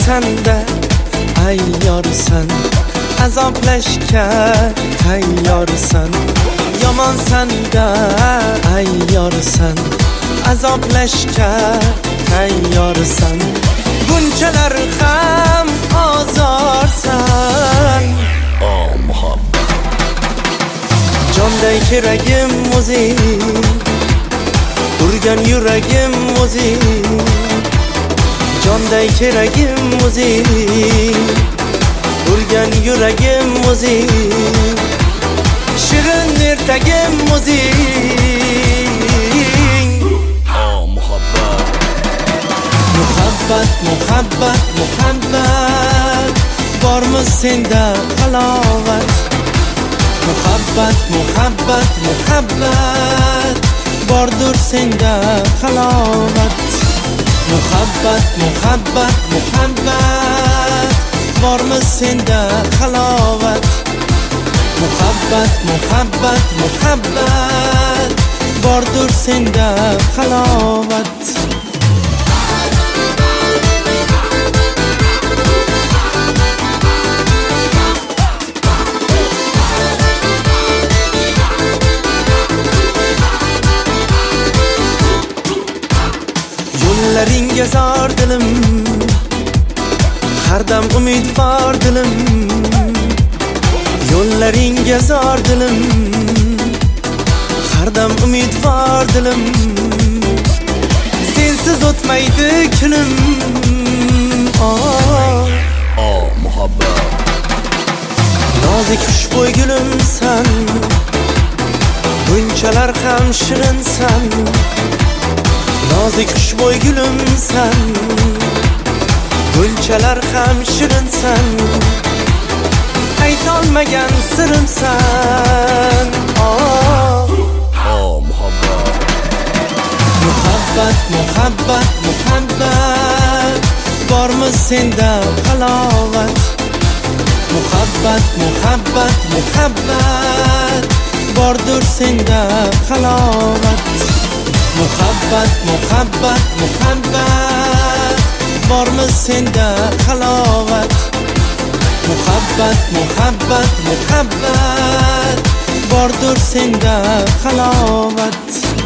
sanda ayyorsan, azoblashga tayyorsan. Yomon sanda ayyorsan, azoblashga tayyorsan. Bunchalar ham ozorsan. Muhabbat jonday keragim o'zing, urgan yuragim o'zing. Jonday keragim o'zing, urgan yuragim o'zing. Shirin ertagim o'zing. Muhabbat muhabbat muhabbat muhabbat, bormi senda halovat? Muhabbat muhabbat muhabbat, bordur senda halovat. Muhabbat muhabbat muhabbat, bormi senda halovat? Muhabbat muhabbat muhabbat, bordur senda halovat. Yo'llaringga zor dilim, har dam umidvor dilim. Yo'llaringga zor dilim, har dam umidvor dilim. Sensiz o'tmaydi kunim. Muhabbat nozik xushbo'y gulimsan, bunchalar ham shirinsan. Nozik xushbo'y gulimsan, bunchalar ham shirinsan. Aytolmagan sirimsan. Muhabbat muhabbat muhabbat muhabbat, bormi senda halovat? Muhabbat muhabbat muhabbat, bordur senda halovat. Muhabbat muhabbat muhabbat, bormi senda halovat? Muhabbat muhabbat muhabbat, bordur senda halovat.